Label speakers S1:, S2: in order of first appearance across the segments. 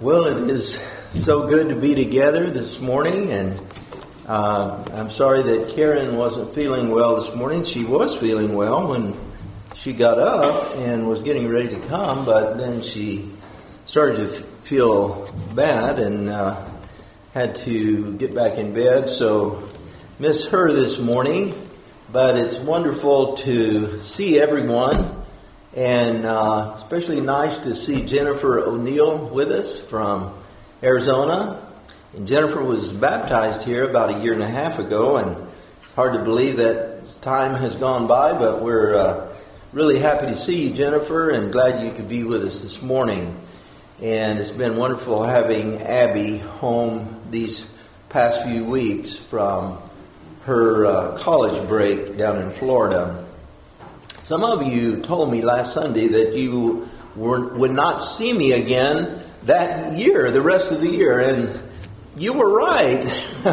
S1: Well, it is so good to be together this morning, and I'm sorry that Karen wasn't feeling well this morning. She was feeling well when she got up and was getting ready to come, but then she started to feel bad and had to get back in bed, so miss her this morning. But it's wonderful to see everyone. And especially nice to see Jennifer O'Neill with us from Arizona. And Jennifer was baptized here about a year and a half ago, and it's hard to believe that time has gone by, but we're really happy to see you, Jennifer, and glad you could be with us this morning. And it's been wonderful having Abby home these past few weeks from her college break down in Florida. Some of you told me last Sunday that you would not see me again that year, the rest of the year, and you were right.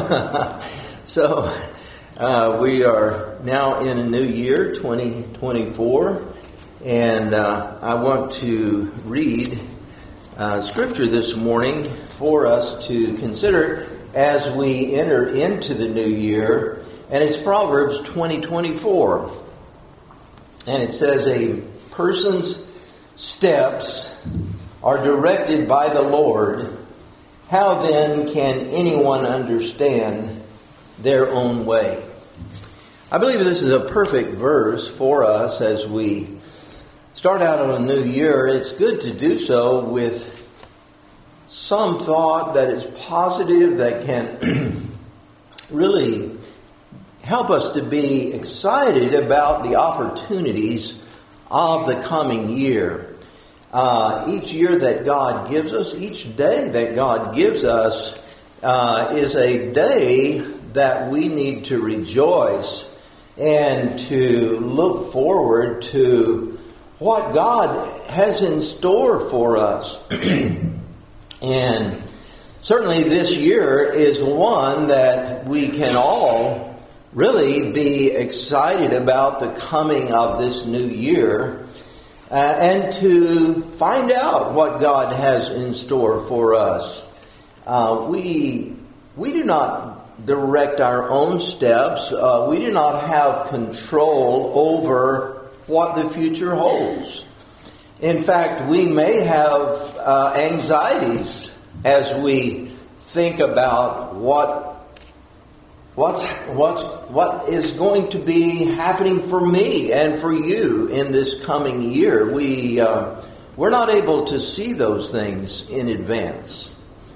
S1: So we are now in a new year, 2024, and I want to read Scripture this morning for us to consider as we enter into the new year, and it's Proverbs 20:24. And it says, a person's steps are directed by the Lord. How then can anyone understand their own way? I believe this is a perfect verse for us as we start out on a new year. It's good to do so with some thought that is positive, that can really help us to be excited about the opportunities of the coming year. Each year that God gives us, each day that God gives us is a day that we need to rejoice and to look forward to what God has in store for us. And certainly this year is one that we can all really be excited about the coming of this new year and to find out what God has in store for us. We do not direct our own steps. We do not have control over what the future holds. In fact, we may have anxieties as we think about what is going to be happening for me and for you in this coming year. We're not able to see those things in advance.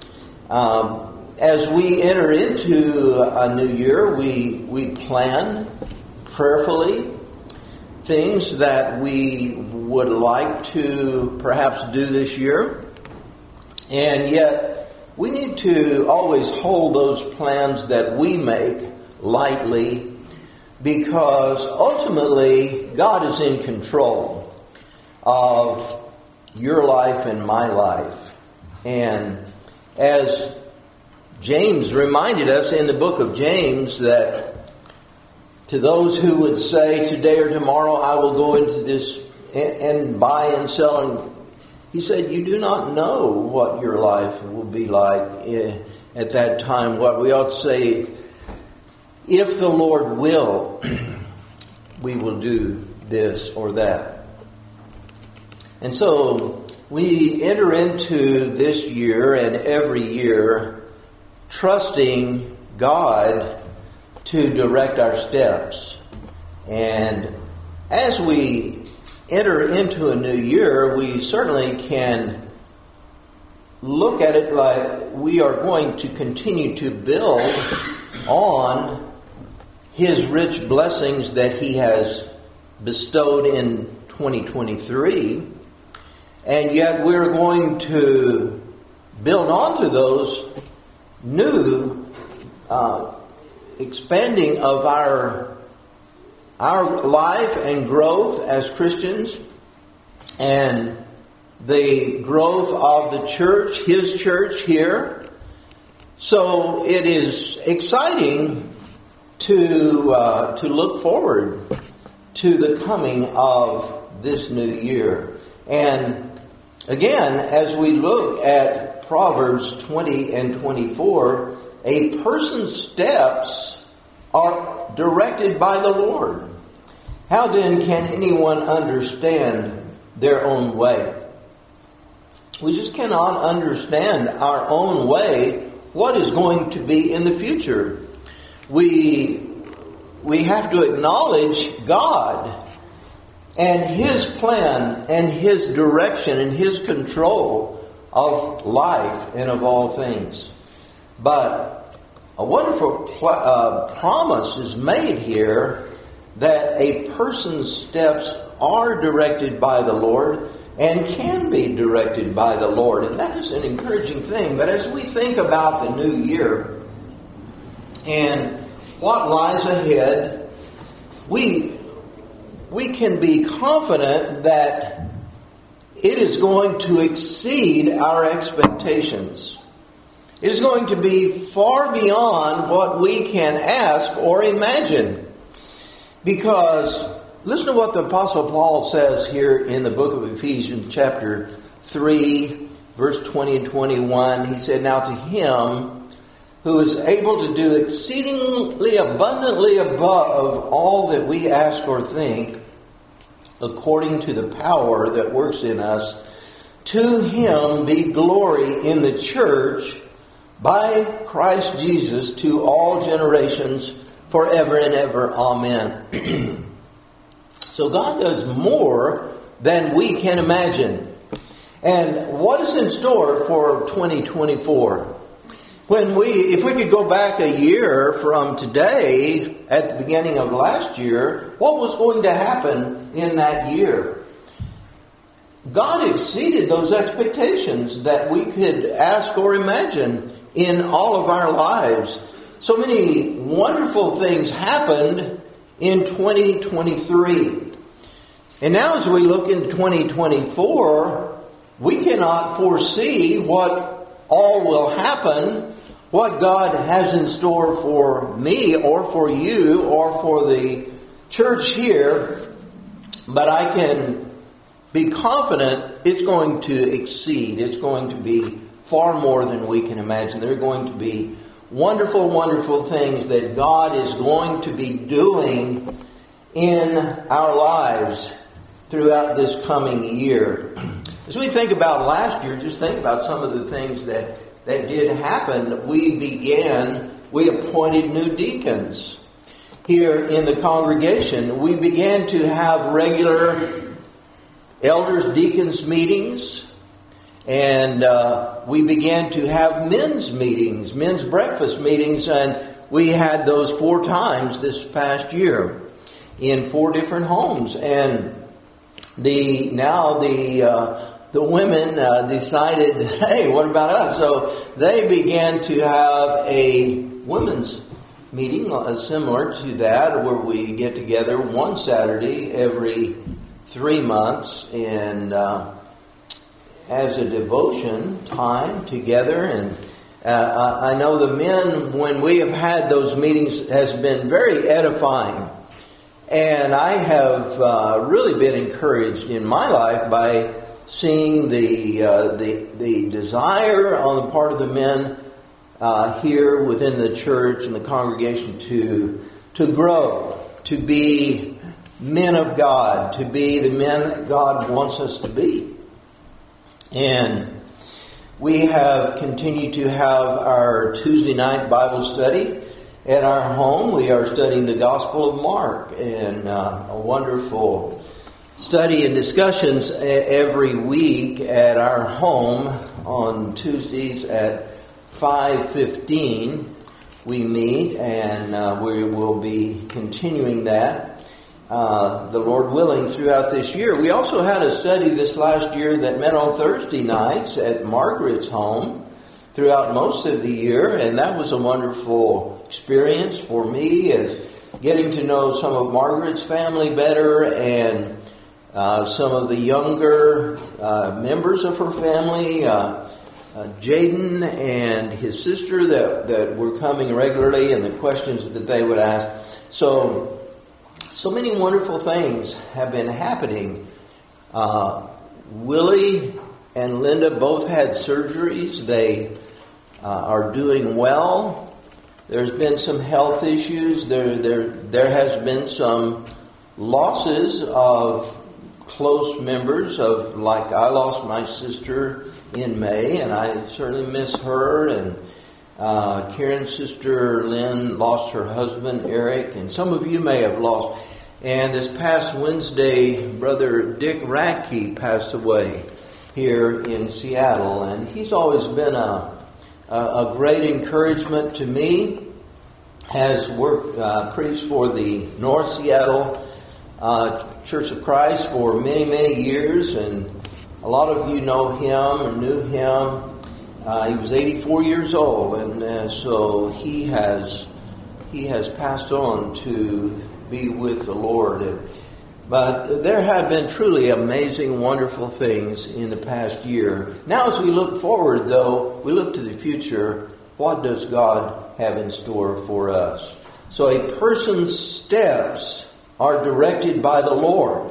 S1: As we enter into a new year, we plan prayerfully things that we would like to perhaps do this year, and yet we need to always hold those plans that we make lightly, because ultimately God is in control of your life and my life. And as James reminded us in the book of James, that to those who would say today or tomorrow I will go into this and buy and sell, and he said, you do not know what your life will be like at that time. What we ought to say, if the Lord will, we will do this or that. And so we enter into this year and every year trusting God to direct our steps. And as we enter into a new year, we certainly can look at it like we are going to continue to build on His rich blessings that He has bestowed in 2023, and yet we're going to build onto those new expanding of our life and growth as Christians, and the growth of the church, His church here. So it is exciting to look forward to the coming of this new year. And again, as we look at Proverbs 20 and 24, a person's steps are directed by the Lord. How then can anyone understand their own way? We just cannot understand our own way, what is going to be in the future. We have to acknowledge God and His plan and His direction and His control of life and of all things. But a wonderful promise is made here that a person's steps are directed by the Lord and can be directed by the Lord. And that is an encouraging thing. But as we think about the new year and what lies ahead, we can be confident that it is going to exceed our expectations. It is going to be far beyond what we can ask or imagine. Because listen to what the Apostle Paul says here in the book of Ephesians chapter 3, verse 20 and 21. He said, "Now to Him who is able to do exceedingly abundantly above all that we ask or think, according to the power that works in us, to Him be glory in the church by Christ Jesus to all generations forever and ever. Amen." So God does more than we can imagine. And what is in store for 2024? If we could go back a year from today, at the beginning of last year, what was going to happen in that year? God exceeded those expectations that we could ask or imagine in all of our lives. So many wonderful things happened in 2023. And now as we look into 2024, we cannot foresee what all will happen, what God has in store for me or for you or for the church here. But I can be confident it's going to exceed. It's going to be far more than we can imagine. There are going to be wonderful, wonderful things that God is going to be doing in our lives throughout this coming year. As we think about last year, just think about some of the things that did happen. We appointed new deacons here in the congregation. We began to have regular elders, deacons meetings. And we began to have men's meetings, men's breakfast meetings, and we had those 4 times this past year in 4 different homes. And the women decided, hey, what about us? So they began to have a women's meeting similar to that, where we get together one Saturday every 3 months and as a devotion time together. And I know the men, when we have had those meetings, has been very edifying. And I have really been encouraged in my life by seeing the desire on the part of the men here within the church and the congregation to grow, to be men of God, to be the men that God wants us to be. And we have continued to have our Tuesday night Bible study at our home. We are studying the Gospel of Mark, and a wonderful study and discussions every week at our home on Tuesdays at 5:15. We meet, and we will be continuing that. The Lord willing, throughout this year. We also had a study this last year that met on Thursday nights at Margaret's home throughout most of the year, and that was a wonderful experience for me, as getting to know some of Margaret's family better and some of the younger members of her family, Jaden and his sister that were coming regularly, and the questions that they would ask. So many wonderful things have been happening. Willie and Linda both had surgeries. They are doing well. There's been some health issues. There has been some losses of close members of, like I lost my sister in May, and I certainly miss her, and Karen's sister Lynn lost her husband Eric, and some of you may have lost. And this past Wednesday, Brother Dick Radke passed away here in Seattle, and he's always been a great encouragement to me. Has worked, preached for the North Seattle Church of Christ for many, many years, and a lot of you know him or knew him. He was 84 years old, and so he has passed on to be with the Lord. But there have been truly amazing, wonderful things in the past year. Now as we look forward, though, we look to the future, what does God have in store for us? So a person's steps are directed by the Lord.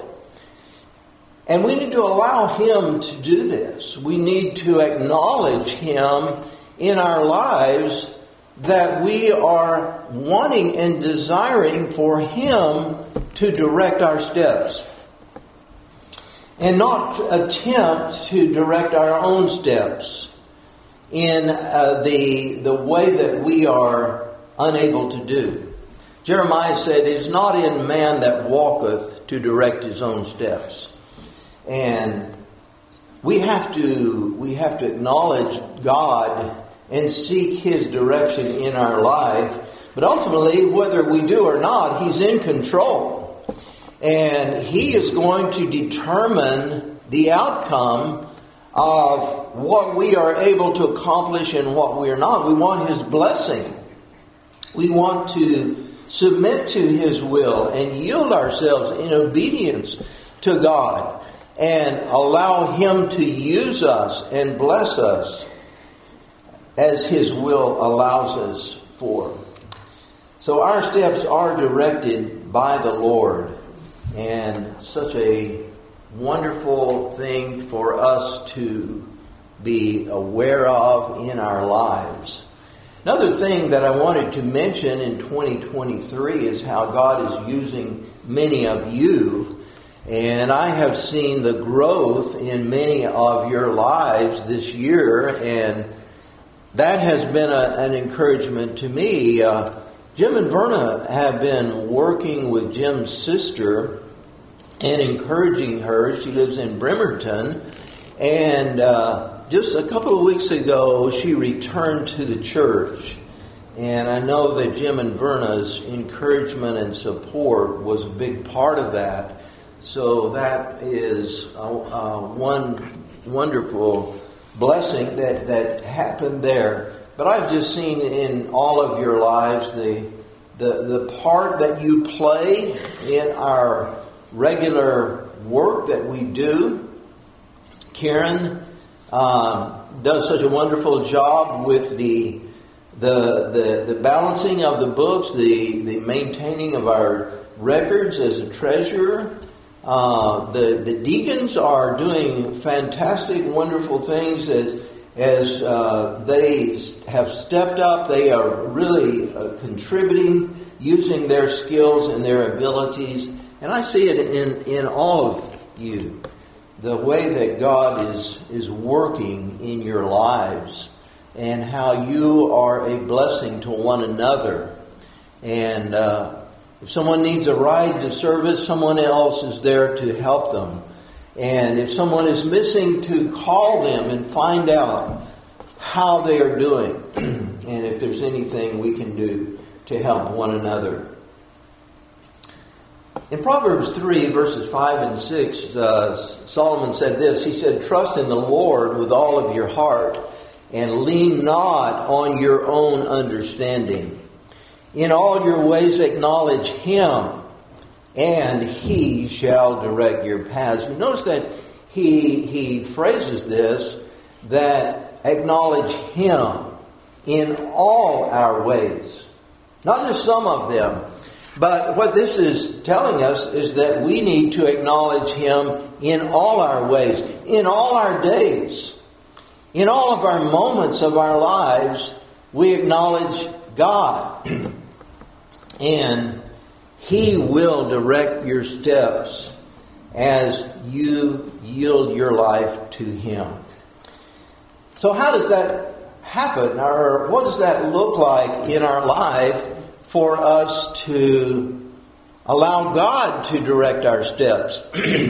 S1: And we need to allow Him to do this. We need to acknowledge Him in our lives, that we are wanting and desiring for Him to direct our steps, and not attempt to direct our own steps in the way that we are unable to do. Jeremiah said, "It is not in man that walketh to direct his own steps." And we have to acknowledge God and seek His direction in our life. But ultimately, whether we do or not, He's in control. And He is going to determine the outcome of what we are able to accomplish and what we are not. We want His blessing. We want to submit to His will and yield ourselves in obedience to God, and allow Him to use us and bless us as His will allows us for. So our steps are directed by the Lord, and such a wonderful thing for us to be aware of in our lives. Another thing that I wanted to mention in 2023 is how God is using many of you. And I have seen the growth in many of your lives this year, and that has been an encouragement to me. Jim and Verna have been working with Jim's sister and encouraging her. She lives in Bremerton, and just a couple of weeks ago she returned to the church. And I know that Jim and Verna's encouragement and support was a big part of that. So that is one wonderful blessing that happened there. But I've just seen in all of your lives the part that you play in our regular work that we do. Karen does such a wonderful job with the balancing of the books, the maintaining of our records as a treasurer. The deacons are doing fantastic, wonderful things as they have stepped up. They are really contributing, using their skills and their abilities. And I see it in all of you, the way that God is working in your lives, and how you are a blessing to one another. And if someone needs a ride to service, someone else is there to help them. And if someone is missing, to call them and find out how they are doing, and if there's anything we can do to help one another. In Proverbs 3, verses 5 and 6, Solomon said this. He said, "Trust in the Lord with all of your heart, and lean not on your own understanding. In all your ways acknowledge Him, and He shall direct your paths." You notice that he phrases this, that acknowledge Him in all our ways. Not just some of them. But what this is telling us is that we need to acknowledge Him in all our ways, in all our days, in all of our moments of our lives. We acknowledge God, and He will direct your steps as you yield your life to Him. So how does that happen, or what does that look like in our life for us to allow God to direct our steps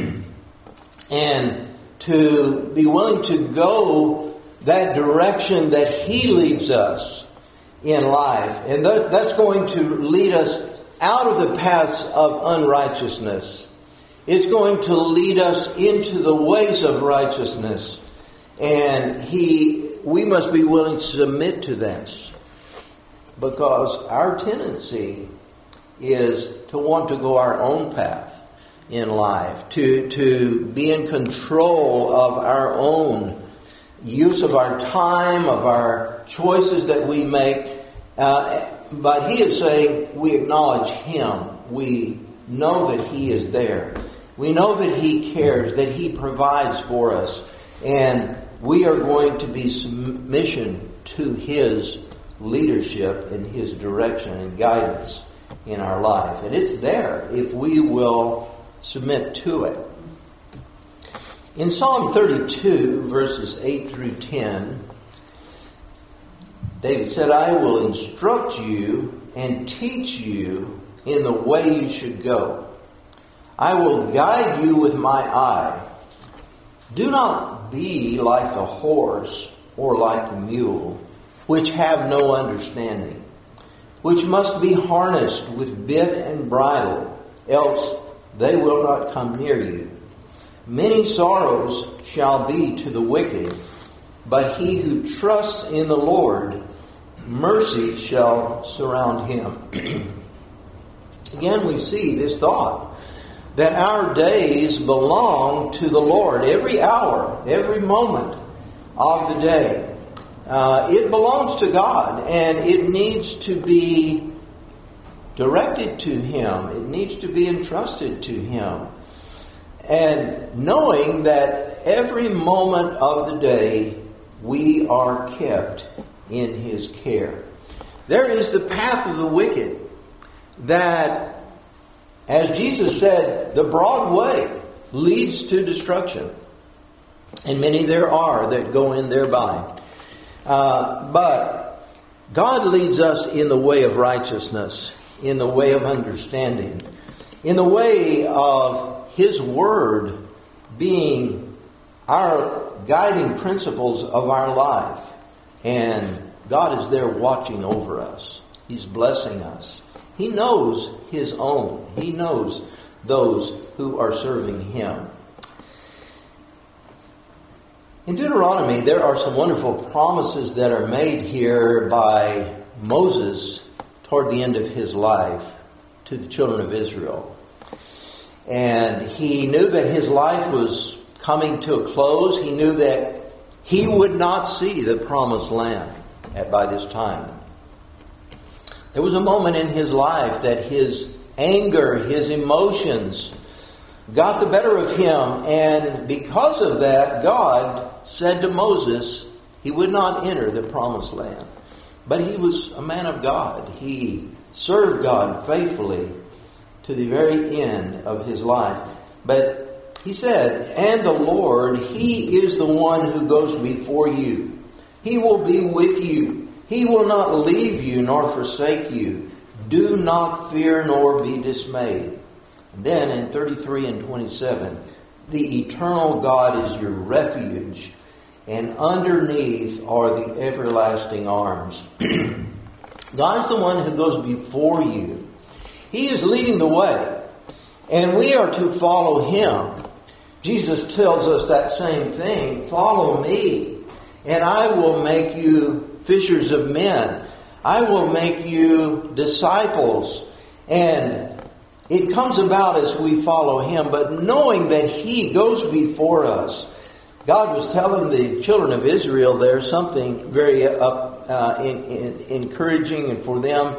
S1: and to be willing to go that direction that He leads us in life? And that's going to lead us out of the paths of unrighteousness. It's going to lead us into the ways of righteousness. And we must be willing to submit to this, because our tendency is to want to go our own path in life, to be in control of our own use of our time, of our choices that we make. But He is saying we acknowledge Him. We know that He is there. We know that He cares, that He provides for us. And we are going to be submission to His leadership and His direction and guidance in our life. And it's there if we will submit to it. In Psalm 32, verses 8 through 10, David said, "I will instruct you and teach you in the way you should go. I will guide you with my eye. Do not be like the horse or like the mule, which have no understanding, which must be harnessed with bit and bridle, else they will not come near you. Many sorrows shall be to the wicked, but he who trusts in the Lord, mercy shall surround him." Again, we see this thought that our days belong to the Lord. Every hour, every moment of the day, it belongs to God, and it needs to be directed to Him. It needs to be entrusted to Him. And knowing that every moment of the day we are kept in His care. There is the path of the wicked that, as Jesus said, the broad way leads to destruction. And many there are that go in thereby. But God leads us in the way of righteousness, in the way of understanding, in the way of His Word being our guiding principles of our life. And God is there watching over us. He's blessing us. He knows His own. He knows those who are serving Him. In Deuteronomy, there are some wonderful promises that are made here by Moses toward the end of his life to the children of Israel. And he knew that his life was coming to a close. He knew that he would not see the promised land by this time. There was a moment in his life that his anger, his emotions got the better of him. And because of that, God said to Moses he would not enter the promised land. But he was a man of God. He served God faithfully to the very end of his life. But he said, "And the Lord, He is the one who goes before you. He will be with you. He will not leave you nor forsake you. Do not fear nor be dismayed." And then in 33 and 27, "The eternal God is your refuge, and underneath are the everlasting arms." God is the one who goes before you. He is leading the way, and we are to follow Him. Jesus tells us that same thing. "Follow me, and I will make you fishers of men. I will make you disciples." And it comes about as we follow Him, but knowing that He goes before us. God was telling the children of Israel there something very encouraging and for them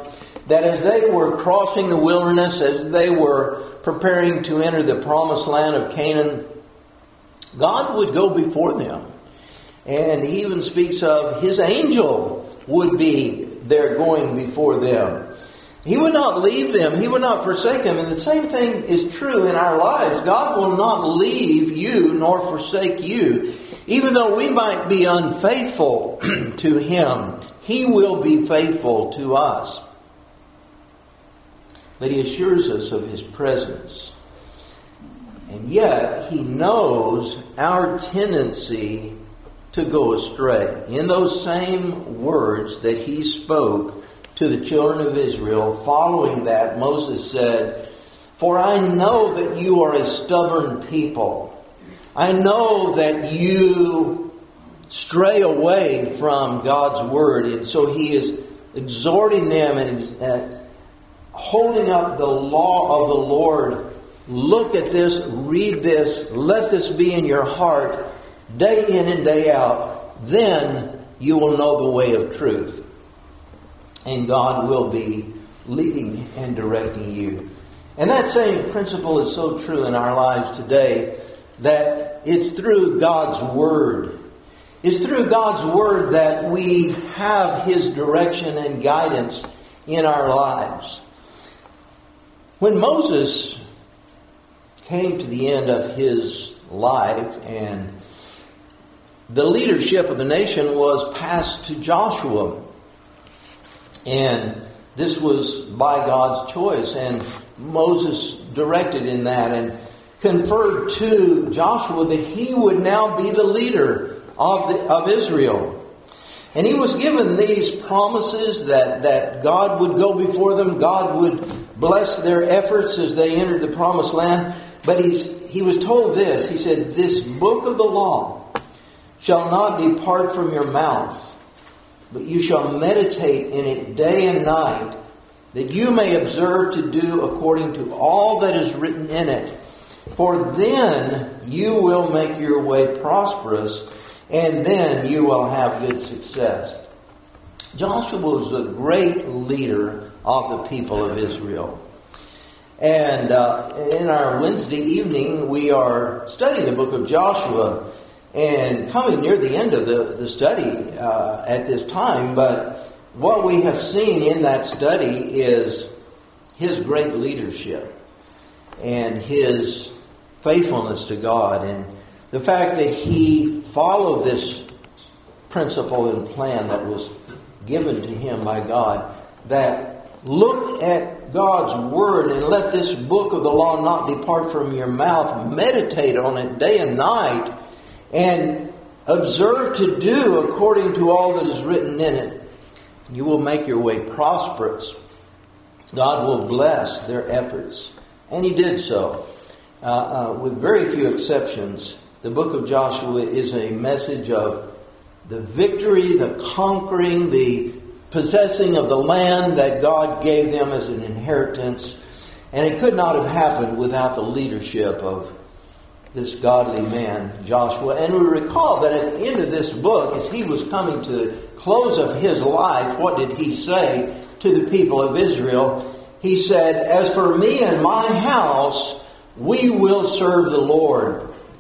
S1: that as they were crossing the wilderness, as they were preparing to enter the promised land of Canaan, God would go before them. And he even speaks of his angel would be there going before them. He would not leave them. He would not forsake them. And the same thing is true in our lives. God will not leave you nor forsake you. Even though we might be unfaithful to him, he will be faithful to us. But he assures us of his presence. And yet, he knows our tendency to go astray. In those same words that he spoke to the children of Israel, following that, Moses said, "For I know that you are a stubborn people. I know that you stray away from God's word." And so he is exhorting them and holding up the law of the Lord. Look at this, read this, let this be in your heart day in and day out. Then you will know the way of truth. And God will be leading and directing you. And that same principle is so true in our lives today, that it's through God's Word. It's through God's Word that we have His direction and guidance in our lives. When Moses came to the end of his life and the leadership of the nation was passed to Joshua, and this was by God's choice, and Moses directed in that and conferred to Joshua that he would now be the leader of Israel. And he was given these promises that God would go before them, God would bless their efforts as they entered the promised land. But he was told this, he said, "This book of the law shall not depart from your mouth, but you shall meditate in it day and night, that you may observe to do according to all that is written in it. For then you will make your way prosperous, and then you will have good success." Joshua was a great leader of the people of Israel. And in our Wednesday evening, we are studying the book of Joshua and coming near the end of the study at this time. But what we have seen in that study is his great leadership and his faithfulness to God, and the fact that he followed this principle and plan that was given to him by God, that look at God's Word and let this book of the law not depart from your mouth. Meditate on it day and night and observe to do according to all that is written in it. You will make your way prosperous. God will bless their efforts. And he did so. With very few exceptions, the book of Joshua is a message of the victory, the conquering, the possessing of the land that God gave them as an inheritance. And it could not have happened without the leadership of this godly man, Joshua. And we recall that at the end of this book, as he was coming to the close of his life, what did he say to the people of Israel? He said, "As for me and my house, we will serve the Lord."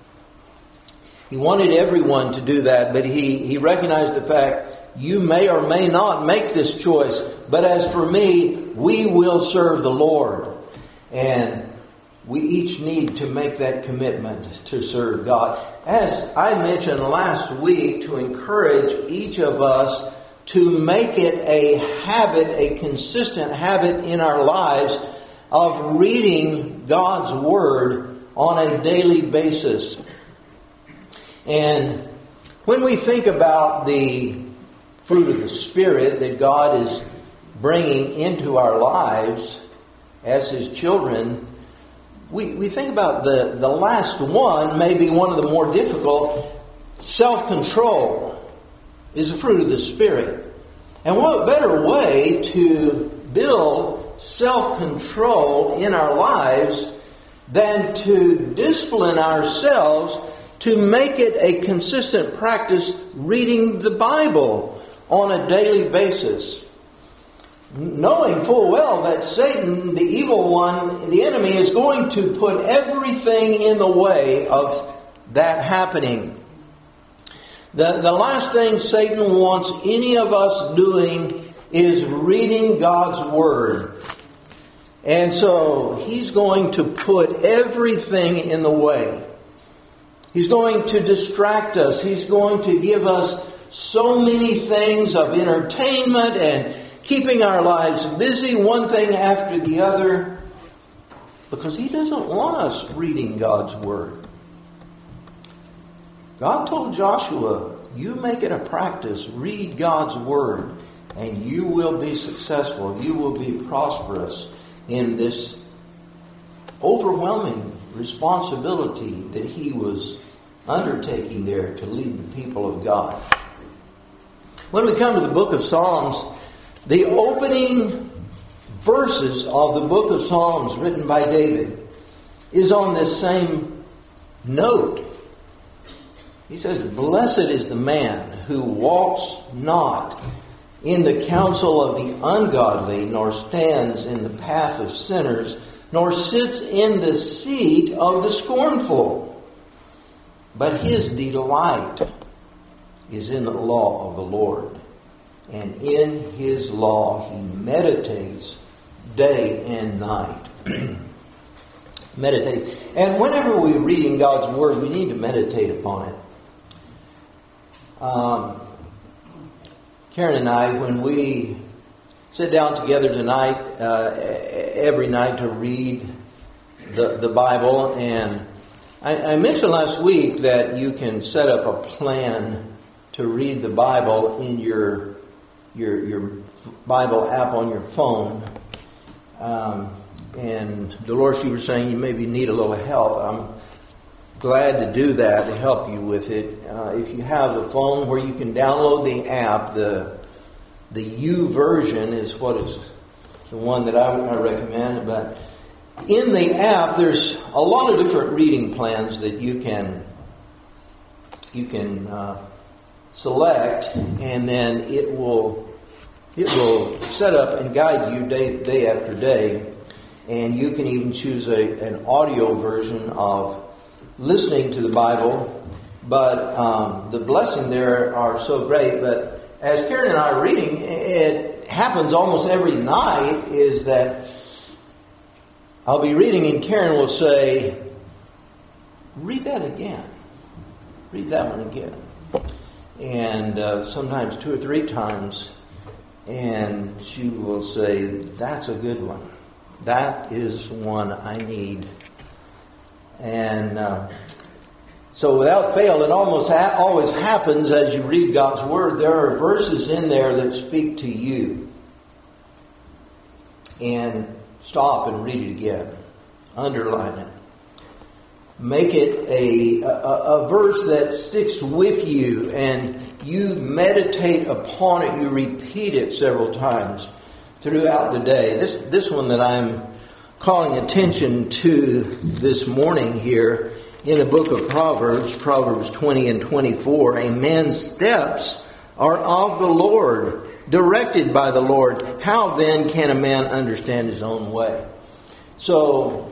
S1: He wanted everyone to do that, but he recognized the fact, you may or may not make this choice, but as for me, we will serve the Lord. And we each need to make that commitment to serve God. As I mentioned last week, to encourage each of us to make it a habit, a consistent habit in our lives of reading God's Word on a daily basis. And when we think about the fruit of the Spirit that God is bringing into our lives as His children, we think about the last one, maybe one of the more difficult. Self-control is a fruit of the Spirit. And what better way to build self-control in our lives than to discipline ourselves to make it a consistent practice reading the Bible on a daily basis. knowing full well that Satan, the evil one, the enemy, is going to put everything in the way of that happening. The last thing Satan wants any of us doing is reading God's Word. And so he's going to put everything in the way. He's going to distract us. He's going to give us so many things of entertainment and keeping our lives busy, one thing after the other, because he doesn't want us reading God's Word. God told Joshua, you make it a practice, read God's Word, and you will be successful. You will be prosperous in this overwhelming responsibility that he was undertaking there to lead the people of God. When we come to the book of Psalms, the opening verses of the book of Psalms written by David is on this same note. He says, blessed is the man who walks not in the counsel of the ungodly, nor stands in the path of sinners, nor sits in the seat of the scornful. But his delight is in the law of the Lord, and in his law he meditates day and night. Meditates. And whenever we're reading God's Word, we need to meditate upon it. Karen and I, when we sit down together tonight, every night to read the Bible, and I mentioned last week that you can set up a plan to read the Bible in your Bible app on your phone. And Dolores, you were saying you maybe need a little help. I'm glad to do that, to help you with it. If you have the phone where you can download the app, the U version is what is the one that I recommend. But in the app, there's a lot of different reading plans that you can select, and then it will set up and guide you day after day. And you can even choose an audio version of listening to the Bible, but the blessing there are so great. But as Karen and I are reading, it happens almost every night, is that I'll be reading and Karen will say, read that again. Read that one again. And sometimes 2 or 3 times, and she will say, that's a good one. That is one I need. And so without fail, it almost always happens as you read God's Word. There are verses in there that speak to you. And stop and read it again. Underline it. Make it a verse that sticks with you, and you meditate upon it. You repeat it several times throughout the day. This one that I'm calling attention to this morning here in the book of Proverbs 20 and 24. A man's steps are of the Lord, directed by the Lord. How then can a man understand his own way? So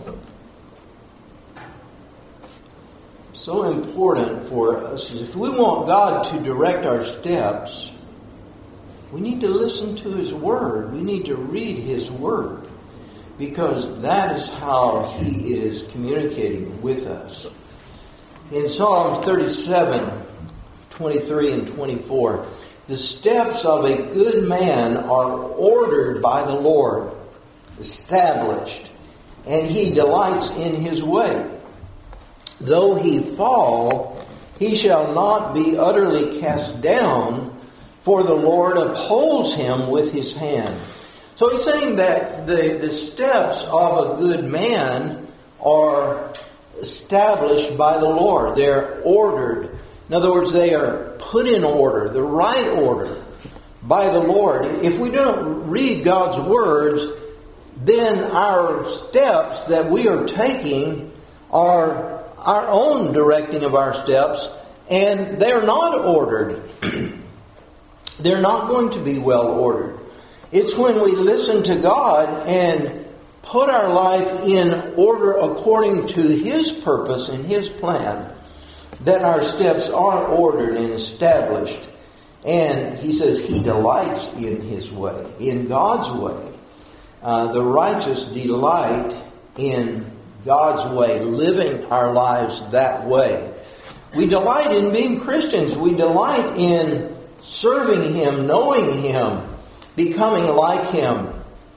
S1: important for us is, if we want God to direct our steps, we need to listen to His Word. We need to read His Word, because that is how He is communicating with us. In Psalms 37, 23 and 24, the steps of a good man are ordered by the Lord, established, and He delights in his way. Though he fall, he shall not be utterly cast down, for the Lord upholds him with His hand. So he's saying that the steps of a good man are established by the Lord. They're ordered. In other words, they are put in order, the right order, by the Lord. If we don't read God's words, then our steps that we are taking are our own directing of our steps, and they're not ordered. They're not going to be well ordered. It's when we listen to God and put our life in order according to His purpose and His plan that our steps are ordered and established. And He says He delights in His way, in God's way. The righteous delight in God's way, living our lives that way. We delight in being Christians. We delight in serving Him, knowing Him, becoming like Him.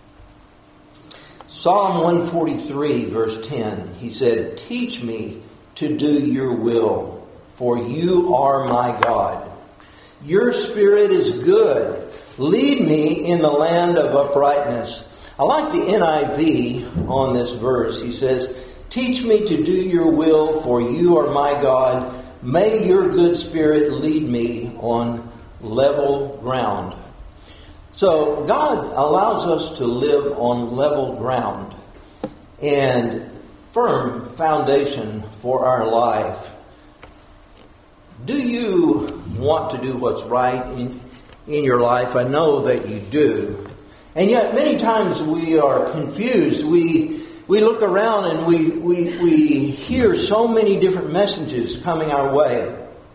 S1: Psalm 143, verse 10, he said, "Teach me to do your will, for you are my God. Your Spirit is good. Lead me in the land of uprightness." I like the NIV on this verse. He says, "Teach me to do your will, for you are my God. May your good Spirit lead me on level ground." So God allows us to live on level ground and firm foundation for our life. Do you want to do what's right in your life? I know that you do. And yet many times we are confused. We look around and we hear so many different messages coming our way.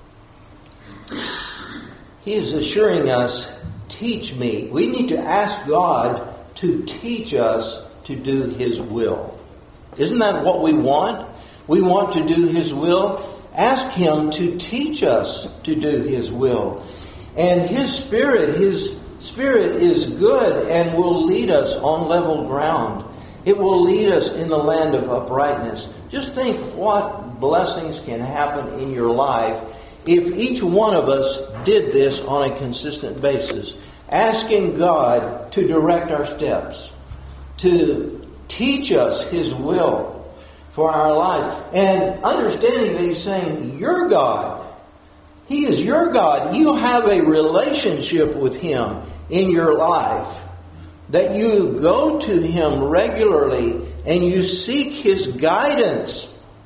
S1: He is assuring us, teach me. We need to ask God to teach us to do His will. Isn't that what we want? We want to do His will. Ask Him to teach us to do His will. And His Spirit is good and will lead us on level ground. It will lead us in the land of uprightness. Just think what blessings can happen in your life if each one of us did this on a consistent basis. Asking God to direct our steps, to teach us His will for our lives. And understanding that He's saying, you're God. He is your God. You have a relationship with Him in your life. That you go to Him regularly and you seek His guidance.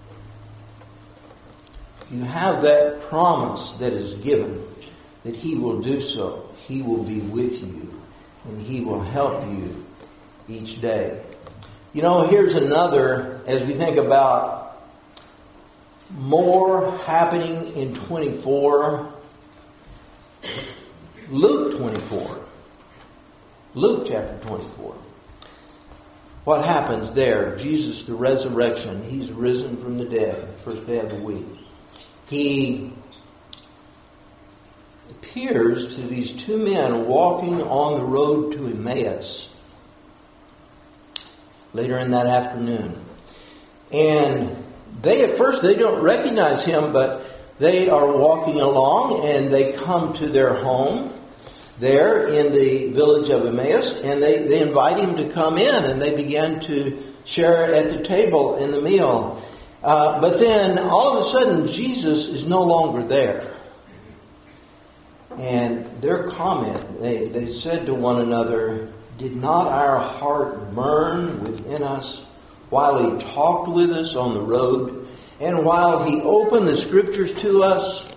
S1: You have that promise that is given that He will do so. He will be with you and He will help you each day. You know, here's another, as we think about more happening in 24, Luke 24. Luke chapter 24. What happens there? Jesus, the resurrection. He's risen from the dead, first day of the week. He appears to these two men walking on the road to Emmaus later in that afternoon. And at first they don't recognize Him, but they are walking along and they come to their home there in the village of Emmaus, and they invite Him to come in, and they begin to share at the table in the meal. But then all of a sudden Jesus is no longer there. And their comment, they said to one another, "Did not our heart burn within us while He talked with us on the road, and while He opened the Scriptures to us?"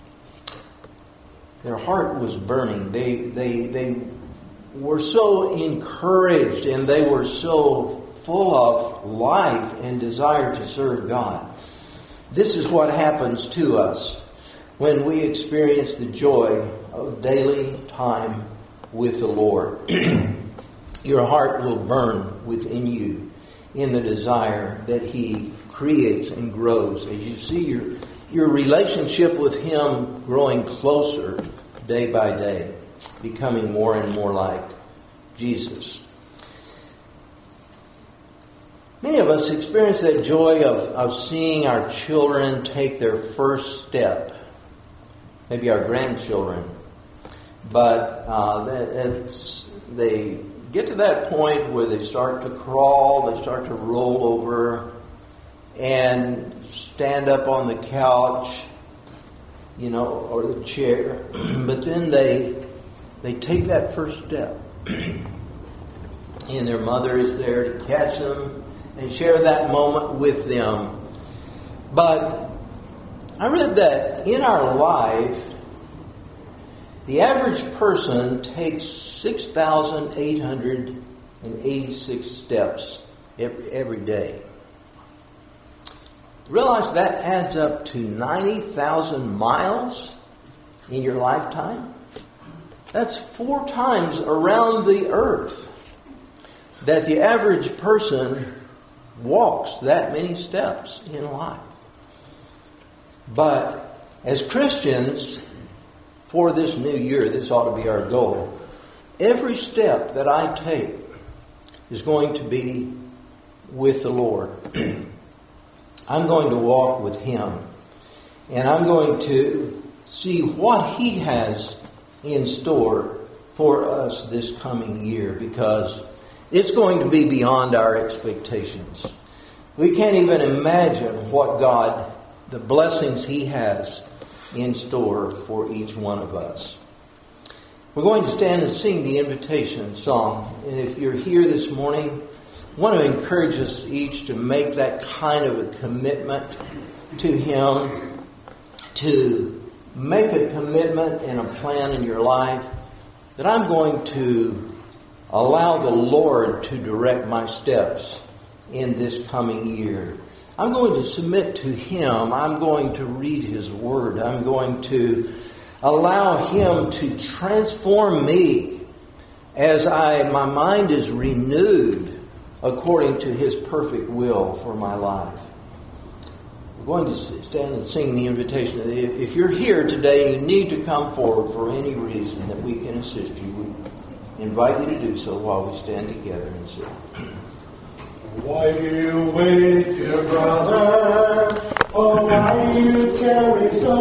S1: Their heart was burning. They were so encouraged and they were so full of life and desire to serve God. This is what happens to us when we experience the joy of daily time with the Lord. Your heart will burn within you in the desire that He creates and grows as you see your relationship with Him growing closer day by day, becoming more and more like Jesus. Many of us experience that joy of seeing our children take their first step, maybe our grandchildren, but they get to that point where they start to crawl, they start to roll over and stand up on the couch, or the chair, but then they take that first step. And their mother is there to catch them and share that moment with them. But I read that in our life, The average person takes 6,886 steps every day. Realize that adds up to 90,000 miles in your lifetime? That's 4 times around the earth that the average person walks that many steps in life. But as Christians, for this new year, this ought to be our goal. Every step that I take is going to be with the Lord. I'm going to walk with Him. And I'm going to see what He has in store for us this coming year, because it's going to be beyond our expectations. We can't even imagine what God, the blessings He has in store for each one of us. We're going to stand and sing the invitation song. And if you're here this morning, I want to encourage us each to make that kind of a commitment to Him, to make a commitment and a plan in your life that I'm going to allow the Lord to direct my steps in this coming year. I'm going to submit to Him. I'm going to read His Word. I'm going to allow Him to transform me as my mind is renewed according to His perfect will for my life. We're going to stand and sing the invitation. If you're here today and you need to come forward for any reason that we can assist you, we invite you to do so while we stand together and sing.
S2: Why do you wait, dear brother? Oh, why do you tarry so